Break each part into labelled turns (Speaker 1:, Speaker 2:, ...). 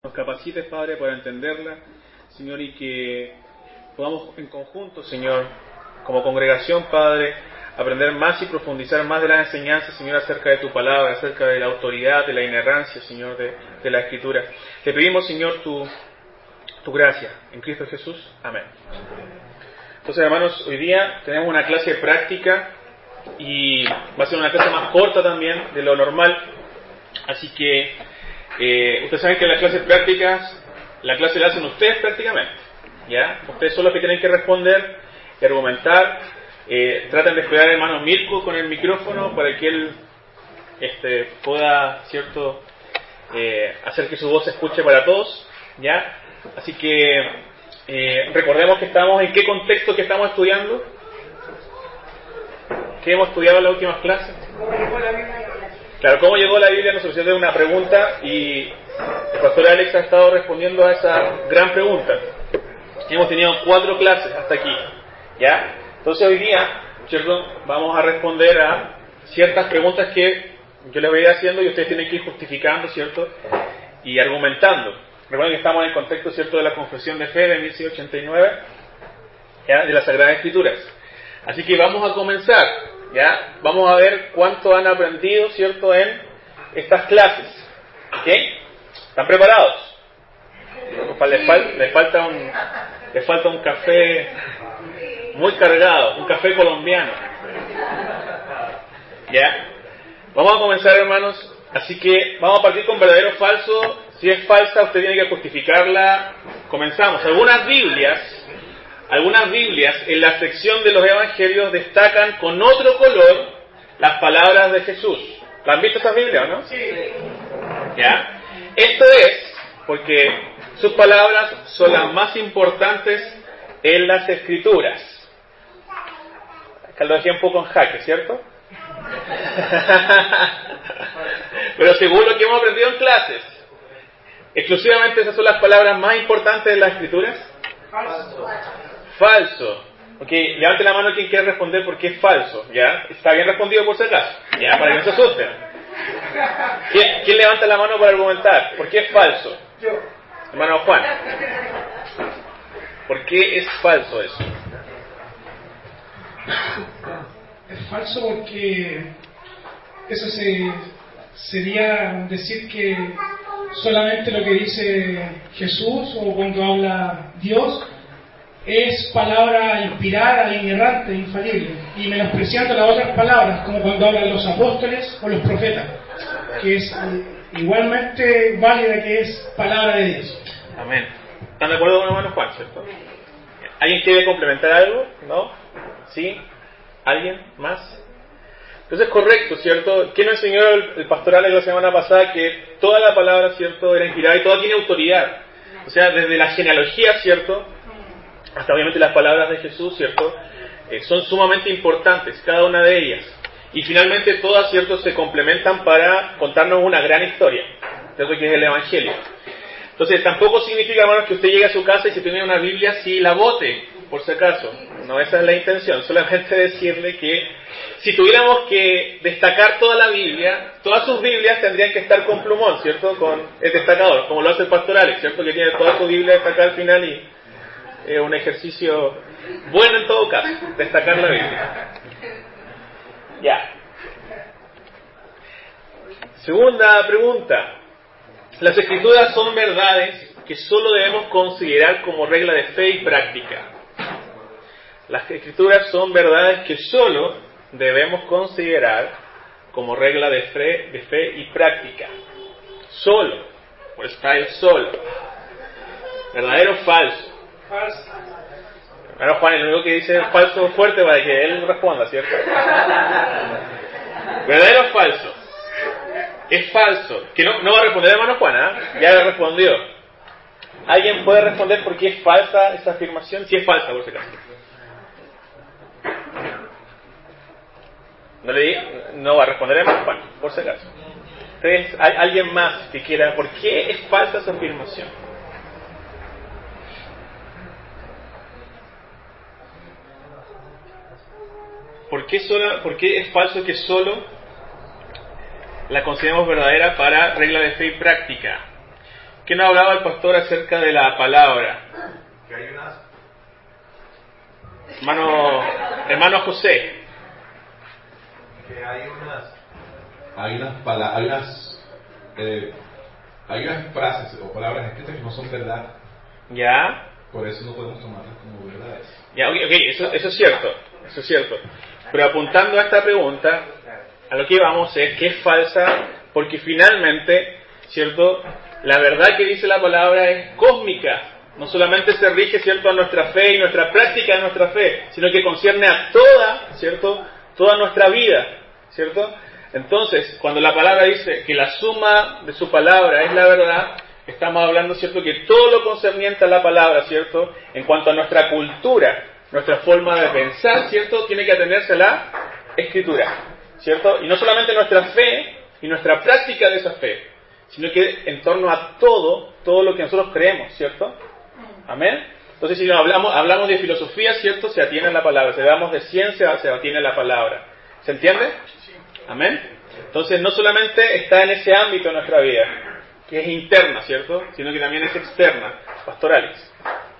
Speaker 1: Nos capacites, Padre, para entenderla, Señor, y que podamos en conjunto, Señor, como congregación, Padre, aprender más y profundizar más de las enseñanzas, Señor, acerca de tu palabra, acerca de la autoridad, de la inerrancia, Señor, de la Escritura. Te pedimos, Señor, tu gracia en Cristo Jesús. Amén. Entonces, hermanos, hoy día tenemos una clase práctica y va a ser una clase más corta también de lo normal, así que ustedes saben que las clases prácticas, la clase la hacen ustedes prácticamente, ¿ya? Ustedes son los que tienen que responder y argumentar. Traten de esperar al hermano Mirko con el micrófono para que él pueda, ¿cierto?, hacer que su voz se escuche para todos, ¿ya? Así que recordemos que estamos en qué contexto que estamos estudiando, ¿qué hemos estudiado en las últimas clases? Claro, ¿cómo llegó la Biblia? Nos surgió de una pregunta y el pastor Alex ha estado respondiendo a esa gran pregunta. Hemos tenido 4 clases hasta aquí, ¿ya? Entonces hoy día, ¿cierto?, vamos a responder a ciertas preguntas que yo les voy a ir haciendo y ustedes tienen que ir justificando, ¿cierto?, y argumentando. Recuerden que estamos en el contexto, ¿cierto?, de la Confesión de Fe de 1689, ¿ya?, de las Sagradas Escrituras. Así que vamos a comenzar, ¿ya? Vamos a ver cuánto han aprendido, ¿cierto?, en estas clases. ¿Ok? ¿Están preparados? Les falta un café muy cargado, un café colombiano. ¿Ya? Vamos a comenzar, hermanos. Así que vamos a partir con verdadero o falso. Si es falsa, usted tiene que justificarla. Comenzamos. Algunas Biblias en la sección de los Evangelios destacan con otro color las palabras de Jesús. ¿La han visto esas Biblias o no?
Speaker 2: Sí.
Speaker 1: ¿Ya? Esto es porque sus palabras son las más importantes en las Escrituras. Acá lo dejé un poco en jaque, ¿cierto? Pero según lo que hemos aprendido en clases, exclusivamente esas son las palabras más importantes de las Escrituras. Falso. Ok, levante la mano quien quiere responder porque es falso, ¿ya? Está bien respondido por si acaso, ¿ya? Para que no se asusten. ¿Quién levanta la mano para argumentar? ¿Por qué es falso?
Speaker 2: Yo.
Speaker 1: Hermano Juan. ¿Por qué es falso eso?
Speaker 2: Es falso porque eso sería decir que solamente lo que dice Jesús o cuando habla Dios es palabra inspirada, inerrante, infalible, y menospreciando las otras palabras, como cuando hablan los apóstoles o los profetas, que es igualmente válida, que es palabra de Dios.
Speaker 1: Amén. ¿Están de acuerdo con el hermano Juan, cierto? ¿Alguien quiere complementar algo? ¿No? ¿Sí? ¿Alguien más? Entonces es correcto, ¿cierto? ¿Quién nos enseñó el pastor Alex la semana pasada? Que toda la palabra, ¿cierto?, era inspirada y toda tiene autoridad. O sea, desde la genealogía, ¿cierto?, hasta obviamente las palabras de Jesús, ¿cierto?, son sumamente importantes, cada una de ellas. Y finalmente todas, ¿cierto?, se complementan para contarnos una gran historia, ¿cierto?, que es el Evangelio. Entonces tampoco significa, hermanos, que usted llegue a su casa y si tiene una Biblia, sí la bote, por si acaso. No, esa es la intención. Solamente decirle que si tuviéramos que destacar toda la Biblia, todas sus Biblias tendrían que estar con plumón, ¿cierto?, con el destacador, como lo hace el pastor Alex, ¿cierto?, que tiene toda su Biblia destacada al final y es un ejercicio bueno en todo caso, destacar la Biblia. Ya. Segunda pregunta. Las Escrituras son verdades que solo debemos considerar como regla de fe y práctica. Las Escrituras son verdades que solo debemos considerar como regla de fe y práctica. Solo. Por eso está el solo. ¿Verdadero o falso?
Speaker 2: Falso.
Speaker 1: Hermano Juan, el único que dice falso fuerte para que él responda, ¿cierto? ¿Verdadero o falso? Es falso. Que no va a responder el hermano Juan, ¿eh? Ya le respondió. ¿Alguien puede responder por qué es falsa esa afirmación? Si es falsa, por si acaso. No va a responder el hermano Juan, por si acaso. Entonces, ¿hay alguien más que quiera? ¿Por qué es falsa esa afirmación? ¿Por qué es falso que solo la consideramos verdadera para regla de fe y práctica? ¿Qué nos hablaba el pastor acerca de la palabra?
Speaker 3: Que hay unas...
Speaker 1: Hermano José.
Speaker 3: Que hay unas frases o palabras escritas que no son verdad.
Speaker 1: Ya.
Speaker 3: Por eso no podemos tomarlas como verdades.
Speaker 1: Ya, ok, eso es cierto. Pero apuntando a esta pregunta, a lo que vamos es que es falsa, porque finalmente, ¿cierto? La verdad que dice la palabra es cósmica. No solamente se rige, ¿cierto?, a nuestra fe y nuestra práctica de nuestra fe, sino que concierne a toda nuestra vida, ¿cierto? Entonces, cuando la palabra dice que la suma de su palabra es la verdad, estamos hablando, ¿cierto?, que todo lo concerniente a la palabra, ¿cierto?, en cuanto a nuestra cultura, nuestra forma de pensar, ¿cierto?, tiene que atenerse a la Escritura, ¿cierto? Y no solamente nuestra fe y nuestra práctica de esa fe, sino que en torno a todo lo que nosotros creemos, ¿cierto? Amén. Entonces, si hablamos de filosofía, ¿cierto?, se atiene a la palabra. Si hablamos de ciencia, se atiene a la palabra. ¿Se entiende? Amén. Entonces, no solamente está en ese ámbito de nuestra vida, que es interna, ¿cierto?, sino que también es externa. Pastor Alex.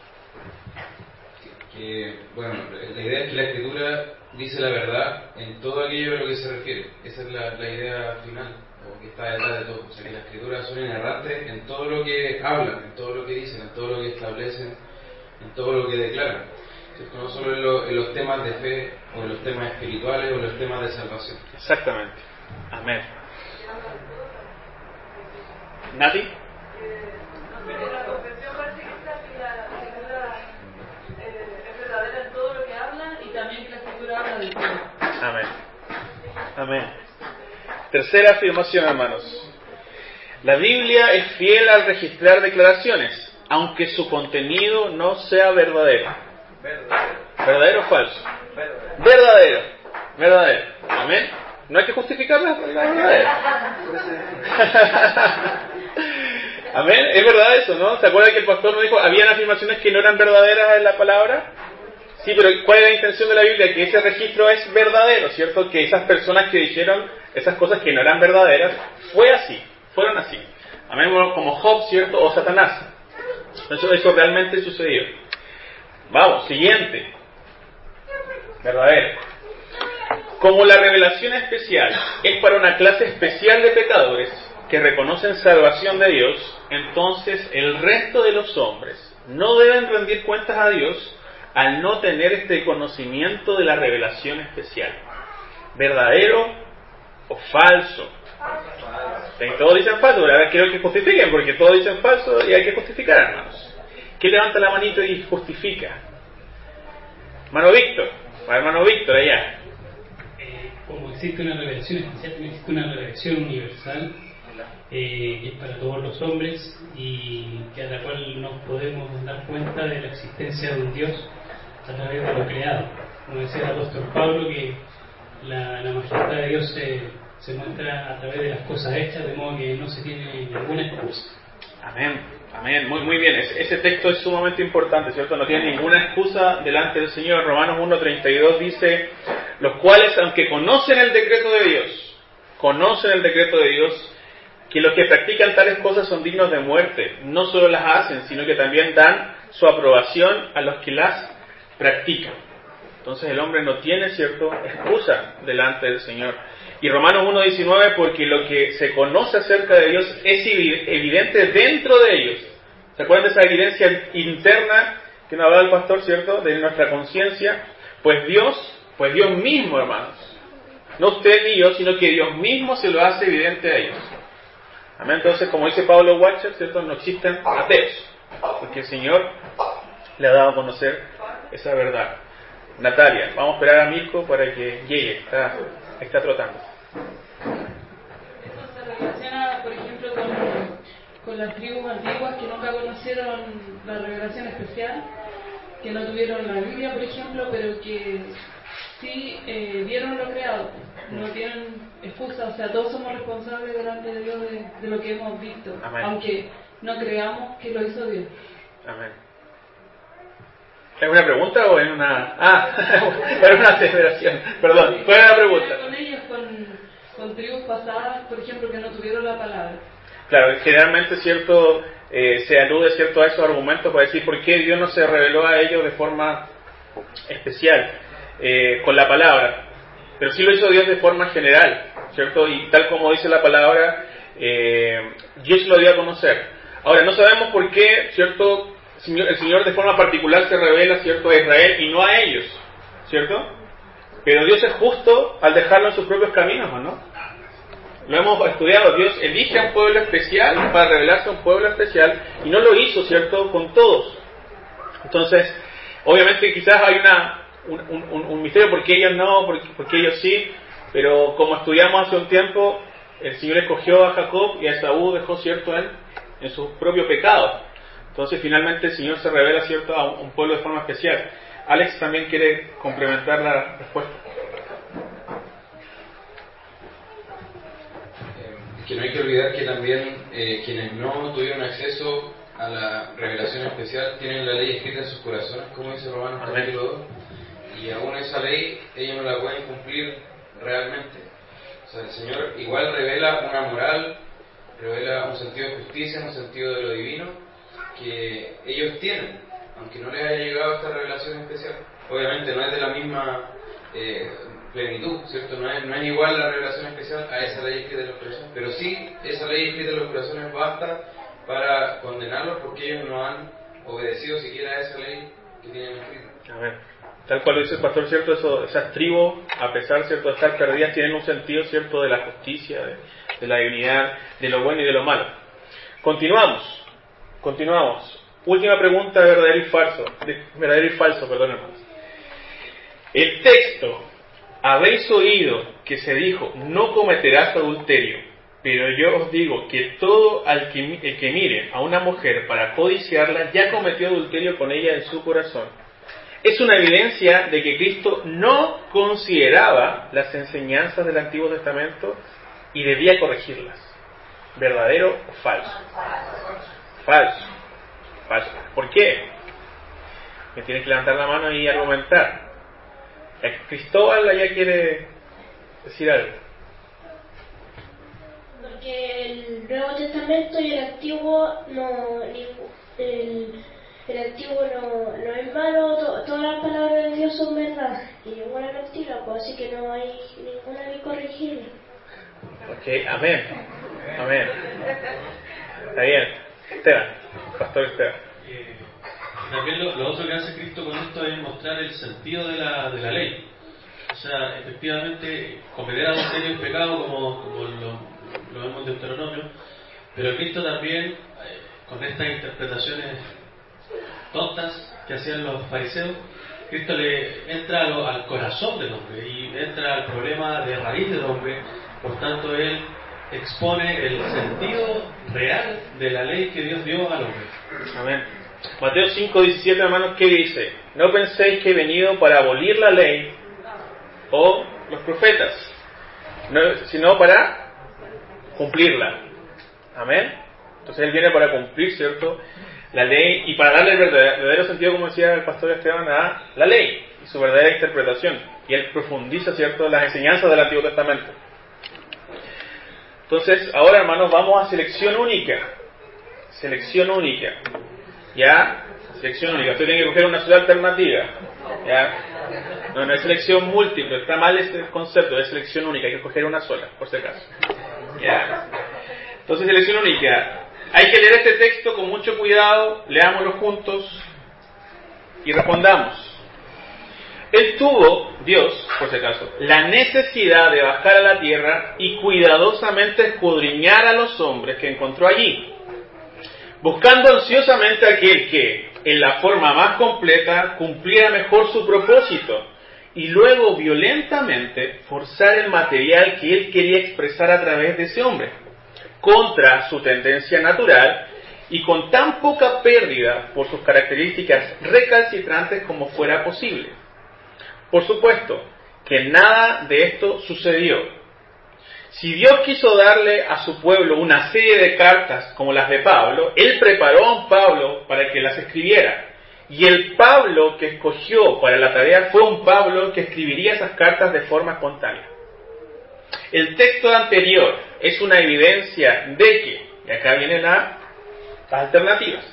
Speaker 4: Bueno, la idea es que la Escritura dice la verdad en todo aquello a lo que se refiere. Esa es la idea final, o que está detrás de todo. O sea, que las Escrituras son inerrantes en todo lo que hablan, en todo lo que dicen, en todo lo que establecen, en todo lo que declaran. ¿Cierto? No solo en los temas de fe, o en los temas espirituales, o en los temas de salvación.
Speaker 1: Exactamente. Amén. ¿Nati?
Speaker 5: La confesión parece que está que la Escritura es verdadera en todo lo que habla y también que la Escritura habla de todo.
Speaker 1: Amén. Amén. Tercera afirmación, hermanos. La Biblia es fiel al registrar declaraciones, aunque su contenido no sea verdadero. ¿Verdadero o falso? Verdadero. Amén. No hay que justificarla, la verdadera. Amén. Es verdad eso, ¿no? ¿Se acuerda que el pastor nos dijo, habían afirmaciones que no eran verdaderas en la palabra? Sí, pero ¿cuál es la intención de la Biblia? Que ese registro es verdadero, ¿cierto? Que esas personas que dijeron esas cosas que no eran verdaderas, fueron así. Amén, como Job, ¿cierto? O Satanás. Eso realmente sucedió. Vamos, siguiente. Verdadero. Como la revelación especial es para una clase especial de pecadores que reconocen salvación de Dios, entonces el resto de los hombres no deben rendir cuentas a Dios al no tener este conocimiento de la revelación especial. ¿Verdadero o falso? Todos dicen falso, pero ahora quiero que justifiquen, porque todos dicen falso y hay que justificar, hermanos. ¿Quién levanta la manito y justifica? Hermano Víctor, allá.
Speaker 6: Como existe una revelación especial, existe una revelación universal que es para todos los hombres y que a la cual nos podemos dar cuenta de la existencia de un Dios a través de lo creado. Como decía el apóstol Pablo, que la majestad de Dios se muestra a través de las cosas hechas, de modo que no se tiene ninguna excusa.
Speaker 1: Amén, muy bien. Ese texto es sumamente importante, ¿cierto? No tiene ninguna excusa delante del Señor. Romanos 1:32 dice, los cuales, aunque conocen el decreto de Dios, que los que practican tales cosas son dignos de muerte, no solo las hacen, sino que también dan su aprobación a los que las practican. Entonces el hombre no tiene, ¿cierto?, excusa delante del Señor. Y Romanos 1:19, porque lo que se conoce acerca de Dios es evidente dentro de ellos. ¿Se acuerdan de esa evidencia interna que nos hablaba el pastor, ¿cierto?, de nuestra conciencia? Pues Dios mismo, hermanos, no usted ni yo, sino que Dios mismo se lo hace evidente a ellos. Amén. Entonces, como dice Pablo Watcher, ¿cierto?, no existen ateos, porque el Señor le ha dado a conocer esa verdad. Natalia, vamos a esperar a Mirko para que llegue, está trotando.
Speaker 5: Eso se relaciona, por ejemplo, con las tribus antiguas que nunca conocieron la revelación especial, que no tuvieron la Biblia, por ejemplo, pero que sí vieron lo creado. No tienen excusa, o sea, todos somos responsables delante de Dios de lo que hemos visto. Amén. Aunque no creamos que lo hizo Dios.
Speaker 1: Amén. ¿Es una pregunta o es una...? Era una aseveración. Perdón, ¿cuál es la pregunta?
Speaker 5: Con ellos, con tribus pasadas, por ejemplo, que no tuvieron la palabra.
Speaker 1: Claro, generalmente, ¿cierto?, se alude, ¿cierto?, a esos argumentos para decir por qué Dios no se reveló a ellos de forma especial con la palabra, pero sí lo hizo Dios de forma general, ¿cierto? Y tal como dice la palabra, Dios lo dio a conocer. Ahora, no sabemos por qué, ¿cierto?, el Señor de forma particular se revela, ¿cierto?, a Israel y no a ellos, ¿cierto? Pero Dios es justo al dejarlo en sus propios caminos, ¿o no? Lo hemos estudiado. Dios elige a un pueblo especial para revelarse a un pueblo especial y no lo hizo, ¿cierto?, con todos. Entonces, obviamente quizás hay un misterio porque ellos no, porque ellos sí, pero como estudiamos hace un tiempo, el Señor escogió a Jacob y a Esaú dejó, ¿cierto?, en su propio pecado. Entonces finalmente el Señor se revela, ¿cierto?, a un pueblo de forma especial. Alex también quiere complementar la respuesta.
Speaker 4: Que no hay que olvidar que también quienes no tuvieron acceso a la revelación especial tienen la ley escrita en sus corazones, como dice Romanos capítulo 2, y aún esa ley ellos no la pueden cumplir realmente. O sea, el Señor igual revela una moral, revela un sentido de justicia, un sentido de lo divino que ellos tienen, aunque no les haya llegado esta revelación especial. Obviamente no es de la misma plenitud, ¿cierto? No es igual la revelación especial a esa ley escrita en los corazones, pero sí esa ley escrita en los corazones basta para condenarlos porque ellos no han obedecido siquiera a esa ley que tienen escrita.
Speaker 1: A ver, tal cual lo dice el pastor, ¿cierto? Esas tribus, a pesar, ¿cierto?, de estar perdidas, tienen un sentido, ¿cierto?, de la justicia, de la divinidad, de lo bueno y de lo malo. Continuamos. Última pregunta, verdadero y falso, hermanos. El texto, habéis oído que se dijo, no cometerás adulterio, pero yo os digo que todo el que mire a una mujer para codiciarla, ya cometió adulterio con ella en su corazón. Es una evidencia de que Cristo no consideraba las enseñanzas del Antiguo Testamento y debía corregirlas. ¿Verdadero o falso? Falso. ¿Por qué? Me tienes que levantar la mano y argumentar. Cristóbal allá quiere decir algo.
Speaker 7: Porque el Nuevo Testamento y el Antiguo el Antiguo no es malo, todas las palabras de Dios son verdad y ninguna es mentira, pues, así que no hay ninguna que corregir.
Speaker 1: Ok, amén. Está bien. Esteban, Pastor Esteban.
Speaker 8: También lo otro que hace Cristo con esto es mostrar el sentido de la ley. O sea, efectivamente, cometer adulterio es pecado, como lo vemos en Deuteronomio, pero Cristo también, con estas interpretaciones tontas que hacían los fariseos, Cristo le entra al corazón del hombre y entra al problema de raíz del hombre. Por tanto, Él expone el sentido real de la ley que Dios dio al hombre.
Speaker 1: Amén. Mateo 5:17, hermanos, ¿qué dice? No penséis que he venido para abolir la ley o los profetas, sino para cumplirla. Amén. Entonces Él viene para cumplir, ¿cierto?, la ley y para darle el verdadero sentido, como decía el pastor Esteban, a la ley y su verdadera interpretación. Y Él profundiza, ¿cierto?, las enseñanzas del Antiguo Testamento. Entonces, ahora, hermanos, vamos a selección única. ¿Ya? Selección única. Usted tiene que coger una sola alternativa. ¿Ya? No es selección múltiple. Está mal ese concepto de selección única. Hay que coger una sola, por si acaso. ¿Ya? Entonces, selección única. Hay que leer este texto con mucho cuidado. Leámoslo juntos y respondamos. Él tuvo, Dios, por si acaso, la necesidad de bajar a la tierra y cuidadosamente escudriñar a los hombres que encontró allí, buscando ansiosamente aquel que, en la forma más completa, cumpliera mejor su propósito, y luego violentamente forzar el material que él quería expresar a través de ese hombre, contra su tendencia natural y con tan poca pérdida por sus características recalcitrantes como fuera posible. Por supuesto que nada de esto sucedió. Si Dios quiso darle a su pueblo una serie de cartas como las de Pablo, Él preparó a un Pablo para que las escribiera. Y el Pablo que escogió para la tarea fue un Pablo que escribiría esas cartas de forma espontánea. El texto anterior es una evidencia de que, y acá viene la las alternativas.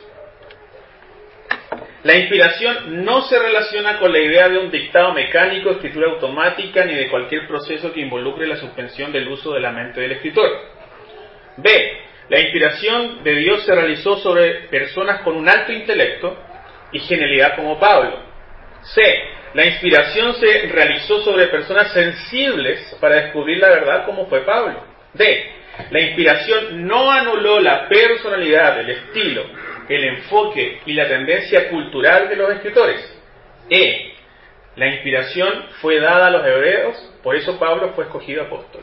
Speaker 1: La inspiración no se relaciona con la idea de un dictado mecánico, escritura automática, ni de cualquier proceso que involucre la suspensión del uso de la mente del escritor. B. La inspiración de Dios se realizó sobre personas con un alto intelecto y genialidad como Pablo. C. La inspiración se realizó sobre personas sensibles para descubrir la verdad como fue Pablo. D. La inspiración no anuló la personalidad, el estilo, el enfoque y la tendencia cultural de los escritores. E. La inspiración fue dada a los hebreos, por eso Pablo fue escogido apóstol.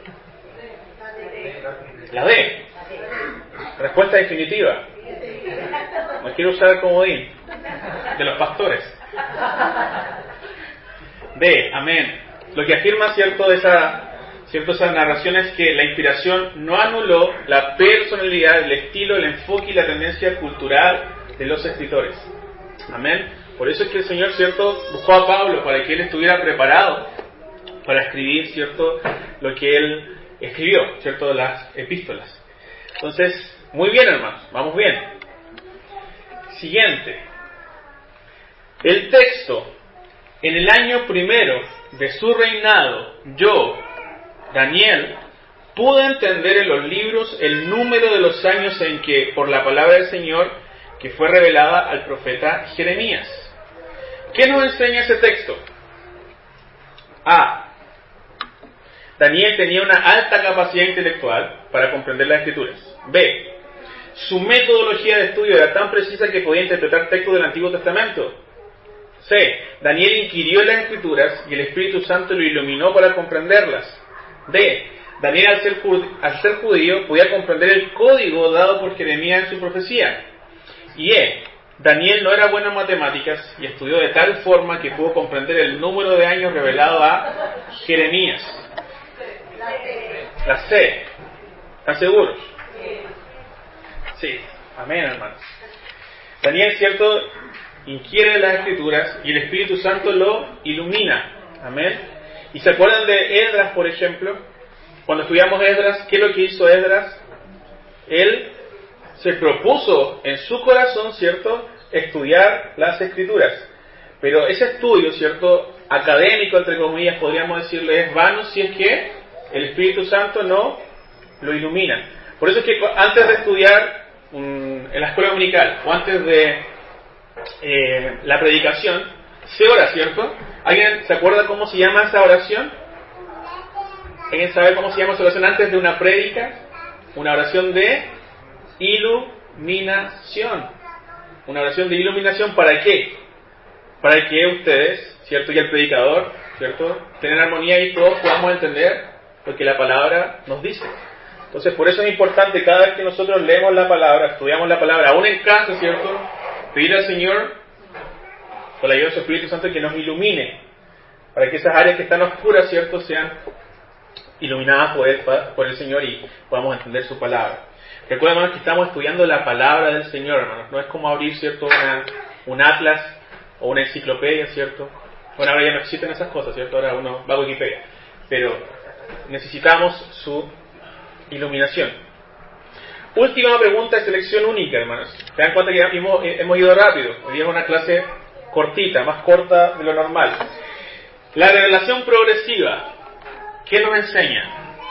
Speaker 1: La D. Respuesta definitiva. No quiero usar el comodín de los pastores. D. Amén. Lo que afirma esas narraciones es que la inspiración no anuló la personalidad, el estilo, el enfoque y la tendencia cultural de los escritores. Amén. Por eso es que el Señor, ¿cierto?, buscó a Pablo para que él estuviera preparado para escribir, ¿cierto?, lo que él escribió, ¿cierto?, las epístolas. Entonces, muy bien, hermanos, vamos bien. Siguiente. El texto: en el año primero de su reinado, yo, Daniel, pude entender en los libros el número de los años en que, por la palabra del Señor, que fue revelada al profeta Jeremías. ¿Qué nos enseña ese texto? A. Daniel tenía una alta capacidad intelectual para comprender las Escrituras. B. Su metodología de estudio era tan precisa que podía interpretar textos del Antiguo Testamento. C. Daniel inquirió en las Escrituras y el Espíritu Santo lo iluminó para comprenderlas. D. Daniel, al ser judío, podía comprender el código dado por Jeremías en su profecía. Y E. Daniel no era bueno en matemáticas y estudió de tal forma que pudo comprender el número de años revelado a Jeremías. La C. ¿Están seguros? Sí. Amén, hermanos. Daniel, ¿cierto?, inquiere en las Escrituras y el Espíritu Santo lo ilumina. Amén. ¿Y se acuerdan de Esdras, por ejemplo? Cuando estudiamos Esdras, ¿qué es lo que hizo Esdras? Él se propuso en su corazón, ¿cierto?, estudiar las Escrituras. Pero ese estudio, ¿cierto?, académico, entre comillas, podríamos decirle, es vano si es que el Espíritu Santo no lo ilumina. Por eso es que antes de estudiar en la escuela dominical o antes de la predicación, se ora, ¿cierto? ¿Alguien se acuerda cómo se llama esa oración? ¿Alguien sabe cómo se llama esa oración antes de una prédica? Una oración de iluminación. Una oración de iluminación, ¿para qué? Para que ustedes, ¿cierto?, y el predicador, ¿cierto?, tengan armonía y todos podamos entender lo que la palabra nos dice. Entonces, por eso es importante cada vez que nosotros leemos la palabra, estudiamos la palabra, aún en casa, ¿cierto?, pedir al Señor, con la ayuda de su Espíritu Santo, que nos ilumine, para que esas áreas que están oscuras, ¿cierto?, sean iluminadas por el Señor y podamos entender su palabra. Recuerden, hermanos, que estamos estudiando la palabra del Señor, hermanos. No es como abrir, ¿cierto?, un atlas o una enciclopedia, ¿cierto? Bueno, ahora ya no existen esas cosas, ¿cierto? Ahora uno va a Wikipedia. Pero necesitamos su iluminación. Última pregunta de selección única, hermanos. ¿Se dan cuenta que hemos ido rápido? Hoy día es una clase cortita, más corta de lo normal. La revelación progresiva, ¿qué nos enseña?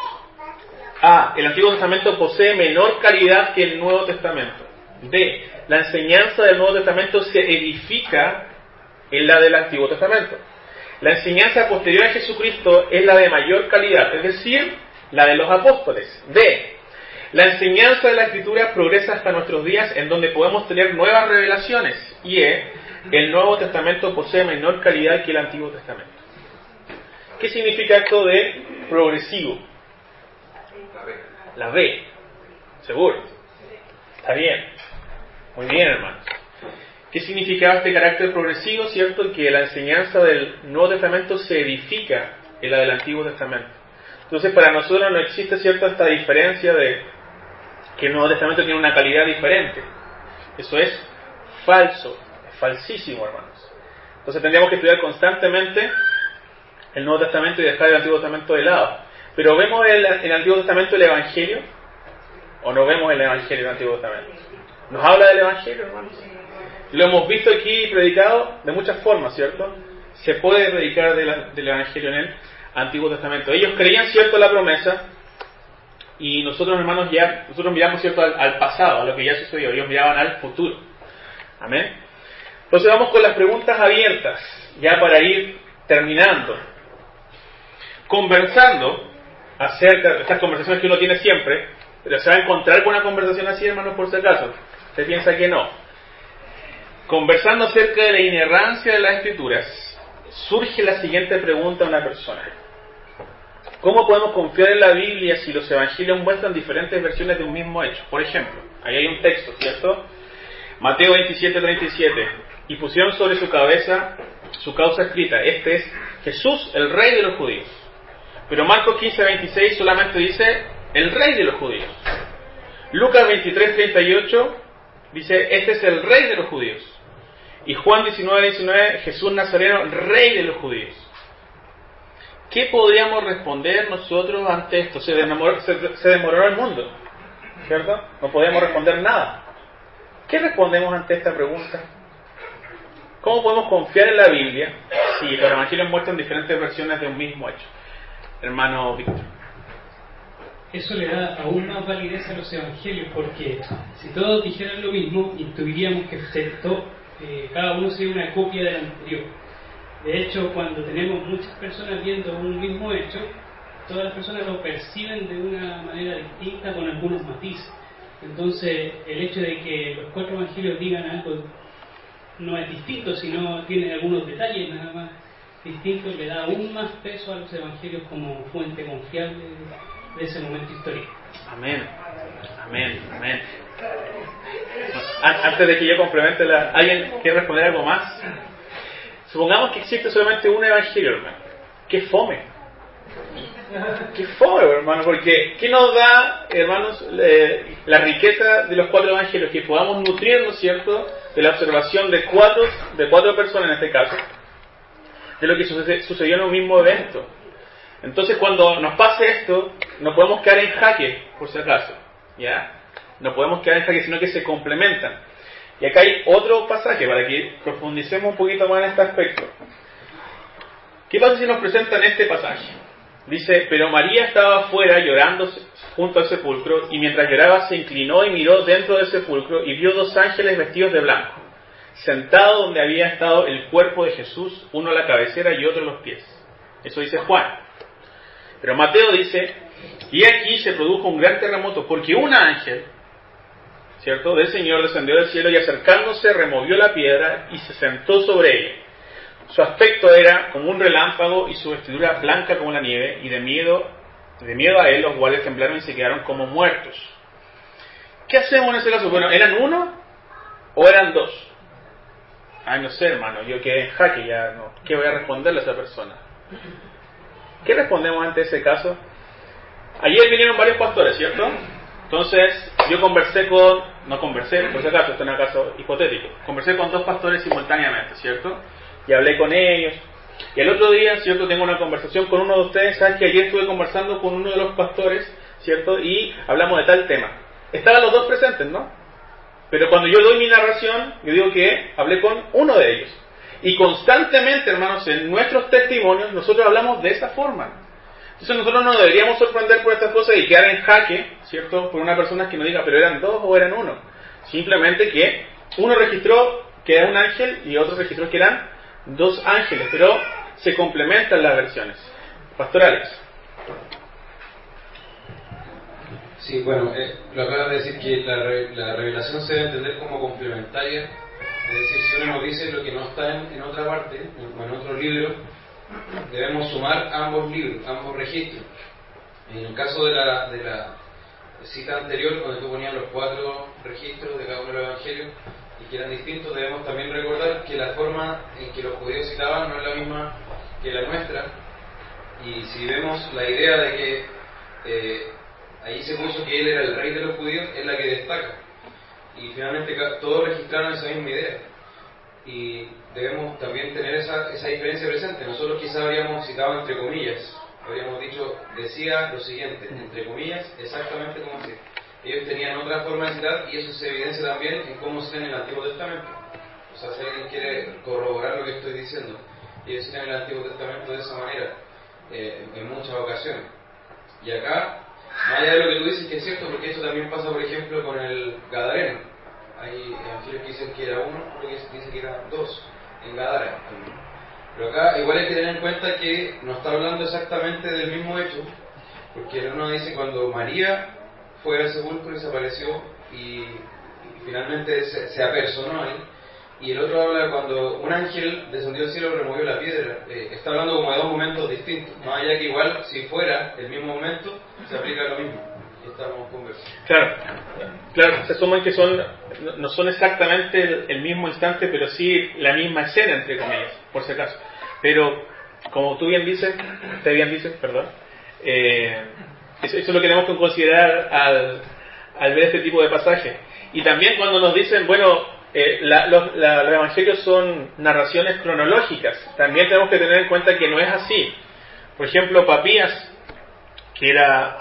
Speaker 1: A. El Antiguo Testamento posee menor calidad que el Nuevo Testamento. B. La enseñanza del Nuevo Testamento se edifica en la del Antiguo Testamento. La enseñanza posterior a Jesucristo es la de mayor calidad, es decir, la de los apóstoles. D. La enseñanza de la Escritura progresa hasta nuestros días, en donde podemos tener nuevas revelaciones. Y E. El Nuevo Testamento posee menor calidad que el Antiguo Testamento. ¿Qué significa esto de progresivo? La B. ¿Seguro? Está bien. Muy bien, hermanos. ¿Qué significaba este carácter progresivo? ¿Cierto? Que la enseñanza del Nuevo Testamento se edifica en la del Antiguo Testamento. Entonces, para nosotros no existe, ¿cierto?, esta diferencia de que el Nuevo Testamento tiene una calidad diferente. Eso es falso, es falsísimo, hermanos. Entonces tendríamos que estudiar constantemente el Nuevo Testamento y dejar el Antiguo Testamento de lado. Pero ¿vemos en el Antiguo Testamento el Evangelio? ¿O no vemos el Evangelio en el Antiguo Testamento? nos habla del Evangelio, hermanos. Lo hemos visto aquí y predicado de muchas formas, ¿cierto? Se puede predicar del Evangelio en el Antiguo Testamento. Ellos creían, ¿cierto?, la promesa, y nosotros, hermanos, nosotros miramos, ¿cierto?, al pasado, a lo que ya sucedió. Ellos miraban al futuro. Amén. Entonces vamos con las preguntas abiertas, ya para ir terminando. Conversando acerca de estas conversaciones que uno tiene siempre, pero se va a encontrar con una conversación así, hermanos, por si acaso. Usted piensa que no. Conversando acerca de la inerrancia de las Escrituras, surge la siguiente pregunta a una persona. ¿Cómo podemos confiar en la Biblia si los evangelios muestran diferentes versiones de un mismo hecho? Por ejemplo, ahí hay un texto, ¿cierto? Mateo 27:37. Y pusieron sobre su cabeza su causa escrita. Este es Jesús, el Rey de los judíos. Pero Marcos 15:26 solamente dice el Rey de los judíos. Lucas 23:38 dice este es el Rey de los judíos. Y Juan 19:19 Jesús Nazareno, Rey de los judíos. ¿Qué podríamos responder nosotros ante esto? Se demoró el mundo, ¿cierto? No podíamos responder nada. ¿Qué respondemos ante esta pregunta? ¿Cómo podemos confiar en la Biblia si los evangelios muestran diferentes versiones de un mismo hecho? Hermano Víctor.
Speaker 6: Eso le da aún más validez a los evangelios, porque si todos dijeran lo mismo, intuiríamos que cada uno sería una copia del anterior. De hecho, cuando tenemos muchas personas viendo un mismo hecho, todas las personas lo perciben de una manera distinta, con algunos matices. Entonces, el hecho de que los 4 evangelios digan algo no es distinto, sino tiene algunos detalles nada más distintos, le da aún más peso a los evangelios como fuente confiable de ese momento histórico.
Speaker 1: Amén, amén, amén. Antes de que yo complemente, ¿alguien quiere responder algo más? Supongamos que existe solamente un evangelio, hermano. ¡Qué fome! ¡Qué fome, hermano! Porque ¿qué nos da, hermanos, la riqueza de los 4 evangelios? Que podamos nutrirnos, ¿cierto?, de la observación de cuatro personas en este caso, de lo que sucedió en un mismo evento. Entonces, cuando nos pase esto, no podemos quedar en jaque, por si acaso, ¿ya? No podemos quedar en jaque, sino que se complementan. Y acá hay otro pasaje para que profundicemos un poquito más en este aspecto. ¿Qué pasa si nos presentan este pasaje? Dice, pero María estaba afuera llorando junto al sepulcro, y mientras lloraba se inclinó y miró dentro del sepulcro y vio 2 ángeles vestidos de blanco, sentados donde había estado el cuerpo de Jesús, uno a la cabecera y otro a los pies. Eso dice Juan. Pero Mateo dice, y aquí se produjo un gran terremoto, porque un ángel, ¿cierto?, del Señor descendió del cielo y acercándose removió la piedra y se sentó sobre ella. Su aspecto era como un relámpago y su vestidura blanca como la nieve, y de miedo a él los guardias temblaron y se quedaron como muertos. ¿Qué hacemos en ese caso? Bueno, ¿eran 1 o eran 2? Ay, no sé, hermano, yo quedé en jaque ya, no. ¿Qué voy a responderle a esa persona? ¿Qué respondemos ante ese caso? Ayer vinieron varios pastores, ¿cierto? Entonces, yo por si acaso, esto es un caso hipotético, conversé con 2 pastores simultáneamente, ¿cierto? Y hablé con ellos. Y el otro día, ¿cierto?, tengo una conversación con uno de ustedes. Saben que ayer estuve conversando con uno de los pastores, ¿cierto? Y hablamos de tal tema. Estaban los 2 presentes, ¿no? Pero cuando yo doy mi narración, yo digo que hablé con uno de ellos. Y constantemente, hermanos, en nuestros testimonios, nosotros hablamos de esa forma. Entonces nosotros no deberíamos sorprender por estas cosas y quedar en jaque, ¿cierto?, por una persona que nos diga, pero eran 2 o eran 1. Simplemente que uno registró que era un ángel y otro registró que eran 2 ángeles, pero se complementan las versiones. Pastor Alex.
Speaker 4: Sí, bueno, lo acabas de decir que la revelación se debe entender como complementaria, es decir, si uno nos dice lo que no está en otra parte, o en otro libro, debemos sumar ambos libros, ambos registros. En el caso de la cita anterior, donde tú ponías los 4 registros de cada uno de los evangelios, y que eran distintos, debemos también recordar que la forma en que los judíos citaban no es la misma que la nuestra, y si vemos la idea de que ahí se puso que él era el rey de los judíos, es la que destaca, y finalmente todos registraron esa misma idea, y debemos también tener esa diferencia presente. Nosotros quizá habríamos citado entre comillas, habríamos dicho, decía lo siguiente, entre comillas, exactamente como decía. ellos tenían otra forma de citar, y eso se evidencia también en cómo citan en el Antiguo Testamento. O sea, si alguien quiere corroborar lo que estoy diciendo, ellos citan en el Antiguo Testamento de esa manera, en muchas ocasiones. Y acá, más allá de lo que tú dices, que es cierto, porque eso también pasa, por ejemplo, con el Gadareno. Hay evangelios que dicen que era uno, otros que dicen que eran dos, en Gadara también. Pero acá igual hay que tener en cuenta que no está hablando exactamente del mismo hecho, porque el uno dice cuando María fue al sepulcro y se apareció y finalmente se apersonó a él, y el otro habla de cuando un ángel descendió del cielo y removió la piedra. Está hablando como de dos momentos distintos, más allá que igual si fuera el mismo momento se aplica lo mismo. Estamos conversando.
Speaker 1: Claro, se asumen que no son exactamente el mismo instante, pero sí la misma escena, entre comillas, por si acaso. Pero, como usted bien dice, perdón, eso es lo que tenemos que considerar al ver este tipo de pasajes. Y también cuando nos dicen, bueno, los evangelios son narraciones cronológicas, también tenemos que tener en cuenta que no es así. Por ejemplo, Papías, que era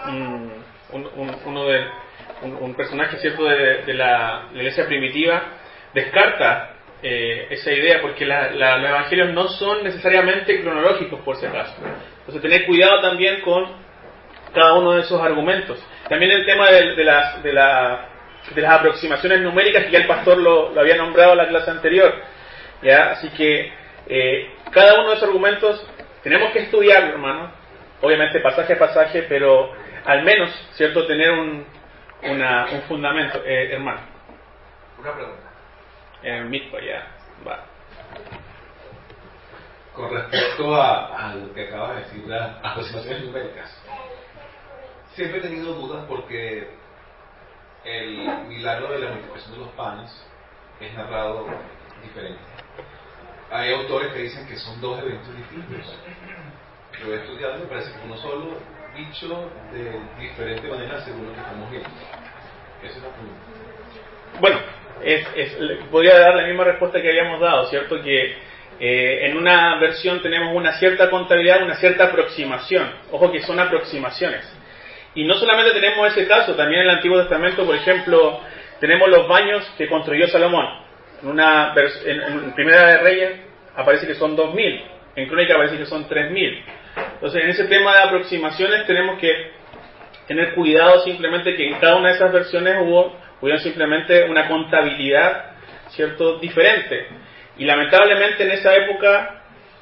Speaker 1: un personaje, ¿cierto?, de la iglesia primitiva, descarta esa idea, porque los evangelios no son necesariamente cronológicos, por si acaso. Entonces, tener cuidado también con cada uno de esos argumentos. También el tema de las aproximaciones numéricas, que ya el pastor lo había nombrado en la clase anterior, ¿ya? Así que cada uno de esos argumentos tenemos que estudiarlo, hermano, obviamente pasaje a pasaje, pero al menos, ¿cierto?, tener un fundamento. Hermano.
Speaker 3: Una pregunta.
Speaker 1: Mitpa, ya, va.
Speaker 3: Con respecto a lo que acabas de decir, las aproximaciones numéricas, siempre he tenido dudas porque el milagro de la multiplicación de los panes es narrado diferente. Hay autores que dicen que son dos eventos distintos. Lo he estudiado y me parece que uno solo, dicho de diferente manera según lo que estamos viendo. Esa es la pregunta.
Speaker 1: Bueno, podría dar la misma respuesta que habíamos dado, ¿cierto? Que en una versión tenemos una cierta contabilidad, una cierta aproximación. Ojo que son aproximaciones. Y no solamente tenemos ese caso, también en el Antiguo Testamento, por ejemplo, tenemos los baños que construyó Salomón. En Primera de Reyes aparece que son 2000, en Crónica aparece que son 3000. Entonces, en ese tema de aproximaciones tenemos que tener cuidado simplemente que en cada una de esas versiones hubo simplemente una contabilidad, ¿cierto?, diferente. Y lamentablemente en esa época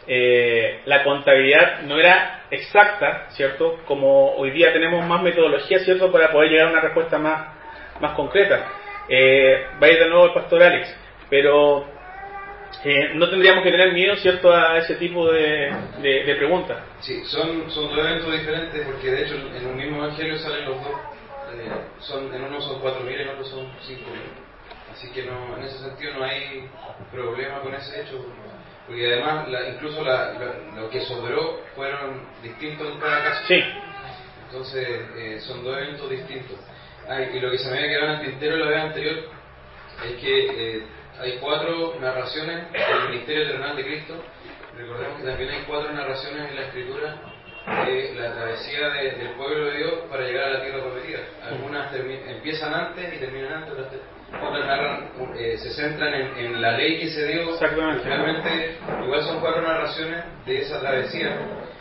Speaker 1: la contabilidad no era exacta, ¿cierto?, como hoy día tenemos más metodología, ¿cierto?, para poder llegar a una respuesta más concreta. Va a ir de nuevo el pastor Alex, pero no tendríamos que tener miedo, ¿cierto?, a ese tipo de preguntas.
Speaker 4: Sí, son dos eventos diferentes, porque de hecho en un mismo evangelio salen los dos. En uno son 4.000, en otro son 5.000. Así que no, en ese sentido no hay problema con ese hecho, porque además incluso lo que sobró fueron distintos en cada caso.
Speaker 1: Sí.
Speaker 4: Entonces son dos eventos distintos. Y lo que se me había quedado en el tintero la vez anterior es que hay 4 narraciones del ministerio terrenal de Cristo. Recordemos que también hay 4 narraciones en la Escritura de la travesía del pueblo de Dios para llegar a la tierra prometida. Algunas empiezan antes y terminan antes, otras narran, se centran en la ley que se dio. Realmente igual son 4 narraciones de esa travesía.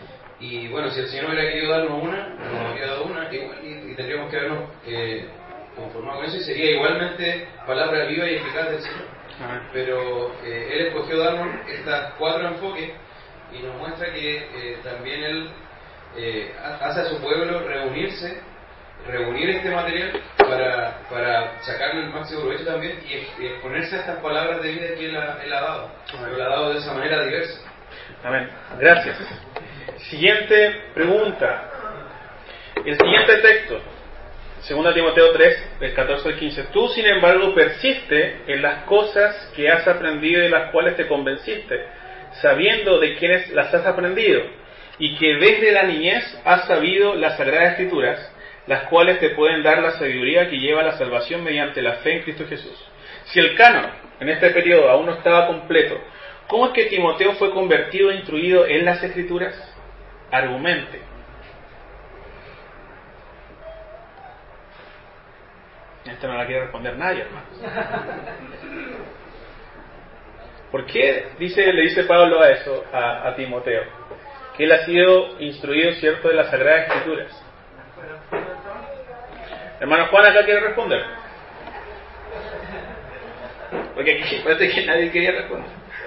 Speaker 4: Y bueno, si el Señor hubiera querido darnos una, nos habría dado una, y tendríamos que habernos conformado con eso, y sería igualmente palabra viva y eficaz del Señor. Pero Él escogió darnos estas 4 enfoques y nos muestra que también Él hace a su pueblo reunir este material para sacarle el máximo provecho también y exponerse a estas palabras de vida que Él ha dado. Pero la ha dado de esa manera diversa.
Speaker 1: Amén. Gracias. Siguiente pregunta. El siguiente texto, 2 Timoteo 3, del 14 al 15. Tú, sin embargo, persiste en las cosas que has aprendido y de las cuales te convenciste, sabiendo de quiénes las has aprendido, y que desde la niñez has sabido las Sagradas Escrituras, las cuales te pueden dar la sabiduría que lleva a la salvación mediante la fe en Cristo Jesús. Si el canon en este periodo aún no estaba completo, ¿cómo es que Timoteo fue convertido e instruido en las Escrituras? Argumente. Esta no la quiere responder nadie, hermanos. ¿Por qué le dice Pablo a eso a Timoteo? Que él ha sido instruido, ¿cierto?, de las Sagradas Escrituras. Hermano Juan acá quiere responder. Porque aquí parece que nadie quería responder.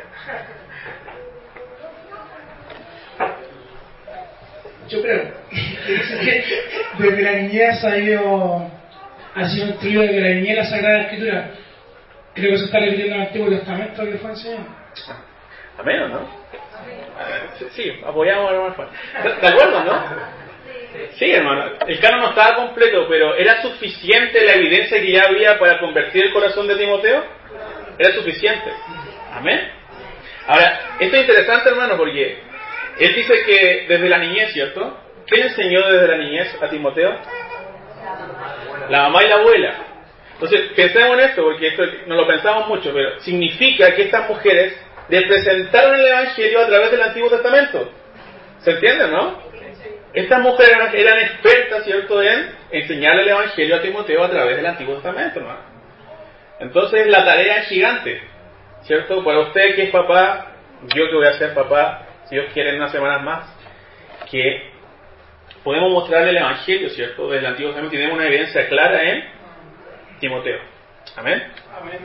Speaker 2: Yo creo que dice que desde la niñez ha sido instruido desde la niñez la Sagrada Escritura. Creo que se está refiriendo al Antiguo Testamento que fue enseñado.
Speaker 1: Amén, ¿o no? Sí, apoyamos a hermano Juan. ¿De acuerdo, no? Sí, hermano. El canon no estaba completo, pero ¿era suficiente la evidencia que ya había para convertir el corazón de Timoteo? Era suficiente. Amén. Ahora, esto es interesante, hermano, porque él dice que desde la niñez, ¿cierto? ¿Quién enseñó desde la niñez a Timoteo? La mamá y la abuela. Entonces, pensemos en esto, porque esto no lo pensamos mucho, pero significa que estas mujeres le presentaron el Evangelio a través del Antiguo Testamento. ¿Se entiende, no? Estas mujeres eran expertas, ¿cierto?, en enseñarle el Evangelio a Timoteo a través del Antiguo Testamento, ¿no? Entonces, la tarea es gigante, ¿cierto? Para usted que es papá, yo que voy a ser papá, si Dios quiere, en unas semanas más, que podemos mostrarle el Evangelio, ¿cierto?, del Antiguo Testamento, y tenemos una evidencia clara en Timoteo. Amén.
Speaker 2: Amén.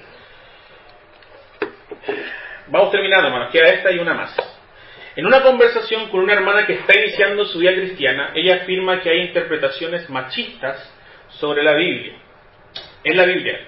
Speaker 1: Vamos terminando, hermanos. Queda esta y una más. En una conversación con una hermana que está iniciando su vida cristiana, ella afirma que hay interpretaciones machistas sobre la Biblia. En la Biblia.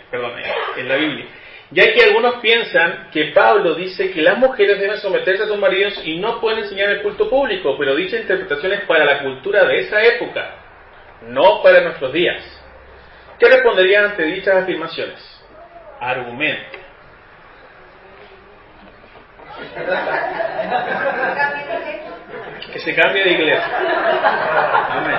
Speaker 1: Ya que algunos piensan que Pablo dice que las mujeres deben someterse a sus maridos y no pueden enseñar el culto público, pero dicha interpretación es para la cultura de esa época, no para nuestros días. ¿Qué responderían ante dichas afirmaciones? Argumente. Que se cambie de iglesia. Amén.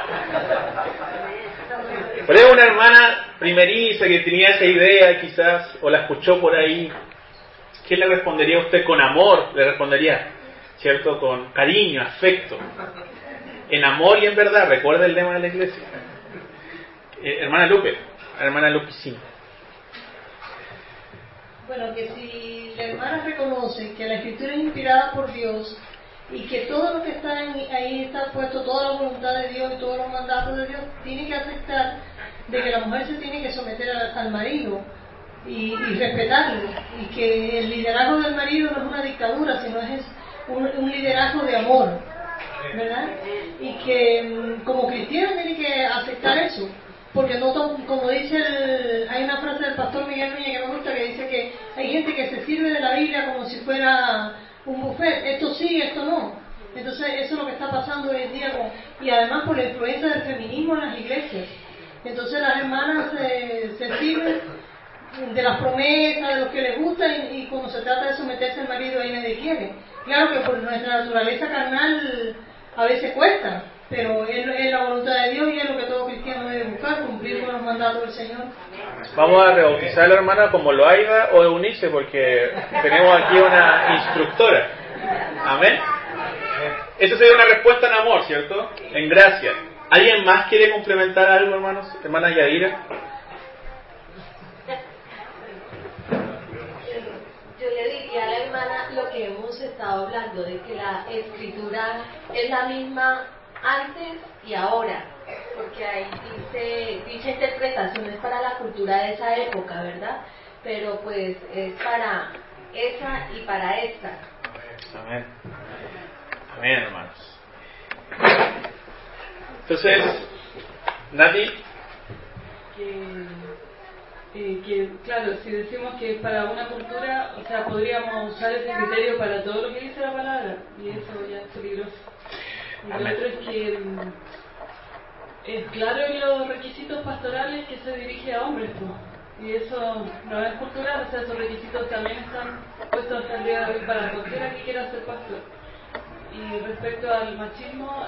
Speaker 1: Pero es una hermana primeriza que tenía esa idea quizás, o la escuchó por ahí. ¿Qué le respondería a usted? Con amor le respondería, ¿cierto? Con cariño, afecto. En amor y en verdad. Recuerda el lema de la iglesia. Hermana Lupe, sí.
Speaker 9: Bueno, que si la hermana reconoce que la Escritura es inspirada por Dios y que todo lo que está ahí está puesto, toda la voluntad de Dios y todos los mandatos de Dios, tiene que aceptar de que la mujer se tiene que someter al marido y respetarlo, y que el liderazgo del marido no es una dictadura, sino es un liderazgo de amor, ¿verdad? Y que como cristiano tiene que aceptar eso. Porque no, como dice hay una frase del pastor Miguel Núñez que me gusta, que dice que hay gente que se sirve de la Biblia como si fuera un buffet, esto sí, esto no. Entonces eso es lo que está pasando hoy en día, y además por la influencia del feminismo en las iglesias. Entonces las hermanas se sirven de las promesas, de lo que les gusta, y cuando se trata de someterse al marido ahí nadie quiere. Claro que por nuestra naturaleza carnal a veces cuesta, pero es la voluntad de Dios y es lo que todo cristiano debe buscar, cumplir con los mandatos del Señor.
Speaker 1: Vamos a rebautizar a la hermana como Loaida o Eunice, porque tenemos aquí una instructora. Amén. Esa sería una respuesta en amor, ¿cierto? En gracia. ¿Alguien más quiere complementar algo, hermanos? Hermana Yadira.
Speaker 10: Yo le diría a la hermana lo que hemos estado hablando, de que la escritura es la misma antes y ahora, porque ahí dicha interpretación es para la cultura de esa época, ¿verdad? Pero pues es para esa y para esta.
Speaker 1: Amén. Amén, hermanos. Entonces, Nati.
Speaker 5: Que claro, si decimos que es para una cultura, o sea, podríamos usar ese criterio para todo lo que dice la palabra, y eso ya es peligroso. Y lo otro es que es claro en los requisitos pastorales que se dirige a hombres, ¿no? Y eso no es cultural, o sea, esos requisitos también están puestos hasta el día de hoy para cualquiera que quiera ser pastor. Y respecto al machismo,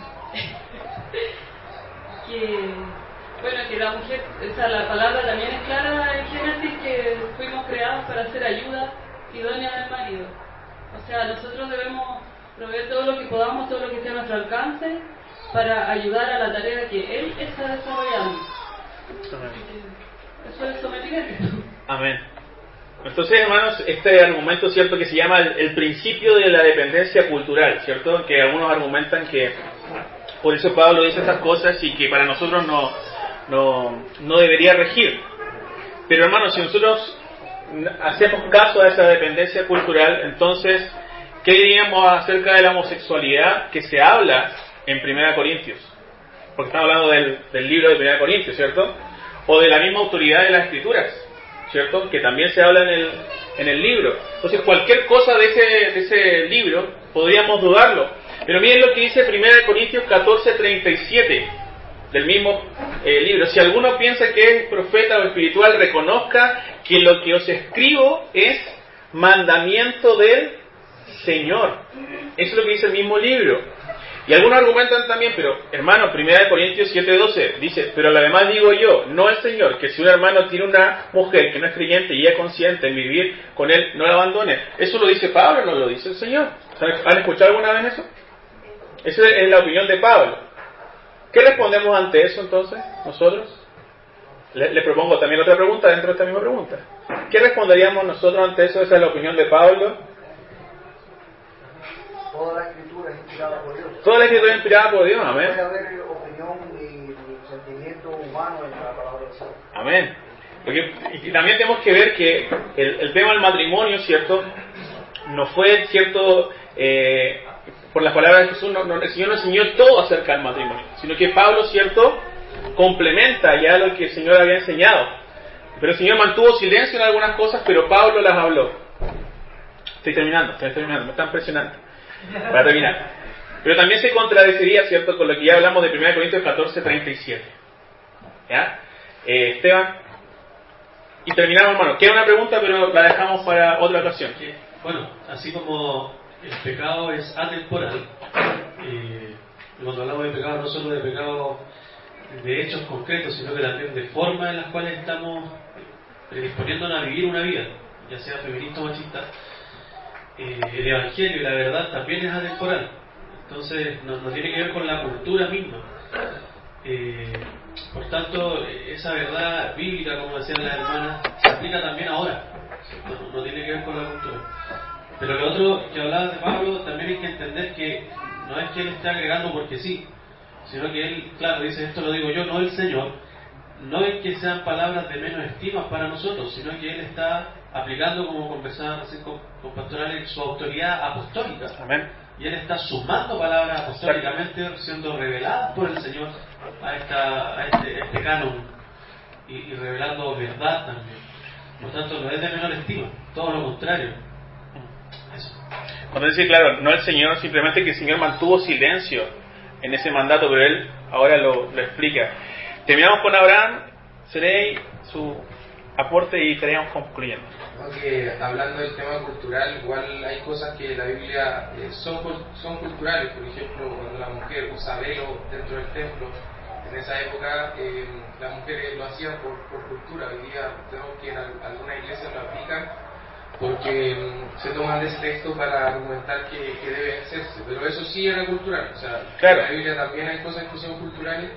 Speaker 5: que la mujer, o sea, la palabra también es clara en Génesis, que fuimos creados para hacer ayuda idónea del marido. O sea, nosotros debemos proveer todo lo que podamos, todo lo que esté a nuestro alcance, para ayudar a la tarea que él está desarrollando. Eso es sometimiento.
Speaker 1: Amén. Entonces, hermanos, este argumento, ¿cierto?, que se llama el principio de la dependencia cultural, ¿cierto?, que algunos argumentan que por eso Pablo dice estas cosas y que para nosotros no debería regir. Pero, hermanos, si nosotros hacemos caso a esa dependencia cultural, entonces, ¿qué diríamos acerca de la homosexualidad que se habla en 1 Corintios? Porque estamos hablando del libro de 1 Corintios, ¿cierto? O de la misma autoridad de las Escrituras, ¿cierto?, que también se habla en el libro. Entonces, cualquier cosa de ese libro podríamos dudarlo. Pero miren lo que dice 1 Corintios 14:37 del mismo libro. Si alguno piensa que es profeta o espiritual, reconozca que lo que os escribo es mandamiento del Señor. Eso es lo que dice el mismo libro. Y algunos argumentan también, pero hermano, 1 Corintios 7:12 dice, pero además digo yo, no el Señor, que si un hermano tiene una mujer que no es creyente y es consciente en vivir con él, no la abandone. Eso lo dice Pablo, no lo dice el Señor. ¿Han escuchado alguna vez eso? Esa es la opinión de Pablo. ¿Qué respondemos ante eso entonces, nosotros? Le propongo también otra pregunta dentro de esta misma pregunta. ¿Qué responderíamos nosotros ante eso? Esa es la opinión de Pablo.
Speaker 11: Toda la escritura es inspirada por Dios.
Speaker 1: Toda la escritura es inspirada por Dios, amén.
Speaker 11: No puede haber opinión ni sentimiento humano en la palabra de Dios.
Speaker 1: Amén. Y también tenemos que ver que el tema del matrimonio, ¿cierto?, no fue, ¿cierto?, por las palabras de Jesús, el Señor no enseñó todo acerca del matrimonio, sino que Pablo, ¿cierto?, complementa ya lo que el Señor había enseñado. Pero el Señor mantuvo silencio en algunas cosas, pero Pablo las habló. Estoy terminando, me están presionando para terminar. Pero también se contradeciría, ¿cierto?, con lo que ya hablamos de 1 Corintios 14:37. ¿Ya? Esteban. Y terminamos, hermano. Queda una pregunta, pero la dejamos para otra ocasión.
Speaker 8: Bueno, así como el pecado es atemporal, cuando hablamos de pecado, no solo de pecado de hechos concretos, sino que también de formas en las cuales estamos predisponiéndonos a vivir una vida, ya sea feminista o machista. El Evangelio y la verdad también es atemporal, entonces no tiene que ver con la cultura misma. Por tanto, esa verdad bíblica, como decían las hermanas, se aplica también ahora, no tiene que ver con la cultura. Pero lo otro que hablaba de Pablo, también hay que entender que no es que él esté agregando porque sí, sino que él, claro, dice, esto lo digo yo, no el Señor. No es que sean palabras de menos estima para nosotros, sino que él está aplicando, como conversaba recién con Pastor Alex, su autoridad apostólica.
Speaker 1: Amén.
Speaker 8: Y él está sumando palabras apostólicamente, siendo reveladas por el Señor a este canon y revelando verdad también. Por tanto, no es de menor estima, todo lo contrario. Eso.
Speaker 1: Cuando dice, claro, no el Señor, simplemente que el Señor mantuvo silencio en ese mandato, pero él ahora lo explica. Terminamos con Abraham, Serey, su aporte y estaríamos concluyendo.
Speaker 4: Que hablando del tema cultural, igual hay cosas que en la Biblia son culturales. Por ejemplo, cuando la mujer usa velo dentro del templo, en esa época las mujeres lo hacían por cultura. Hoy día tenemos que en algunas iglesias lo aplican porque se toman de ese texto para argumentar que debe hacerse, pero eso sí era cultural. O sea, claro, en la Biblia también hay cosas que son culturales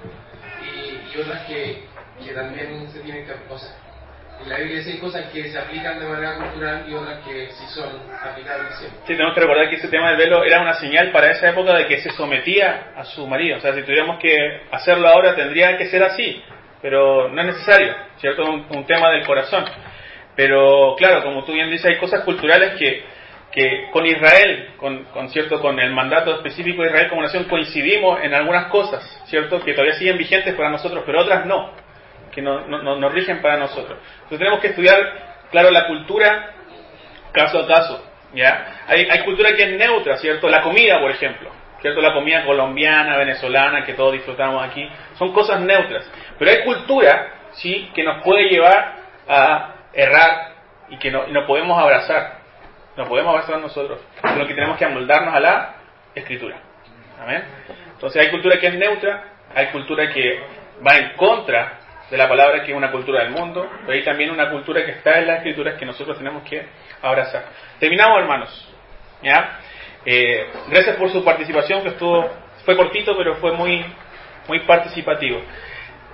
Speaker 4: y otras que también se tienen que, o sea, en la Biblia sí hay cosas que se aplican de manera cultural y otras que sí son aplicables siempre.
Speaker 1: Sí, tenemos que recordar que ese tema del velo era una señal para esa época de que se sometía a su marido. O sea, si tuviéramos que hacerlo ahora tendría que ser así, pero no es necesario, ¿cierto? Un tema del corazón. Pero claro, como tú bien dices, hay cosas culturales que con Israel, con el mandato específico de Israel como nación, coincidimos en algunas cosas, ¿cierto? Que todavía siguen vigentes para nosotros, pero otras no, que no rigen para nosotros. Entonces tenemos que estudiar, claro, la cultura caso a caso, ¿ya? Hay cultura que es neutra, ¿cierto? La comida, por ejemplo, ¿cierto? La comida colombiana, venezolana, que todos disfrutamos aquí, son cosas neutras. Pero hay cultura, ¿sí?, que nos puede llevar a errar y que no podemos abrazar. No podemos abrazar nosotros, sino que tenemos que amoldarnos a la Escritura. ¿Amén? Entonces hay cultura que es neutra, hay cultura que va en contra de la palabra, que es una cultura del mundo, pero hay también una cultura que está en las Escrituras que nosotros tenemos que abrazar. Terminamos, hermanos. ¿Ya? Gracias por su participación, que fue cortito, pero fue muy, muy participativo. Entonces,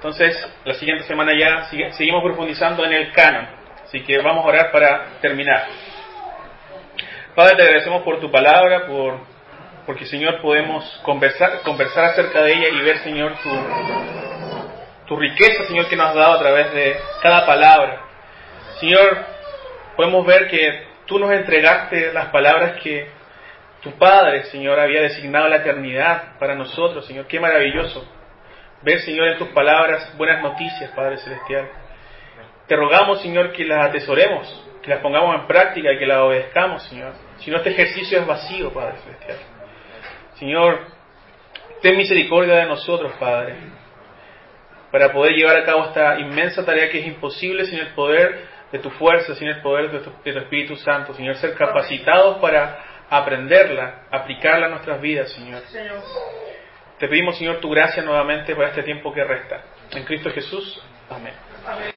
Speaker 1: Entonces, la siguiente semana ya seguimos profundizando en el canon. Así que vamos a orar para terminar. Padre, te agradecemos por tu palabra, porque, Señor, podemos conversar acerca de ella y ver, Señor, tu riqueza, Señor, que nos has dado a través de cada palabra. Señor, podemos ver que tú nos entregaste las palabras que tu Padre, Señor, había designado la eternidad para nosotros, Señor. Qué maravilloso ver, Señor, en tus palabras buenas noticias, Padre Celestial. Te rogamos, Señor, que las atesoremos, que las pongamos en práctica y que las obedezcamos, Señor. Si no, este ejercicio es vacío, Padre Celestial. Señor, ten misericordia de nosotros, Padre, para poder llevar a cabo esta inmensa tarea que es imposible sin el poder de tu fuerza, sin el poder de tu Espíritu Santo, Señor. Ser capacitados para aprenderla, aplicarla a nuestras vidas, Señor. Te pedimos, Señor, tu gracia nuevamente para este tiempo que resta. En Cristo Jesús. Amén.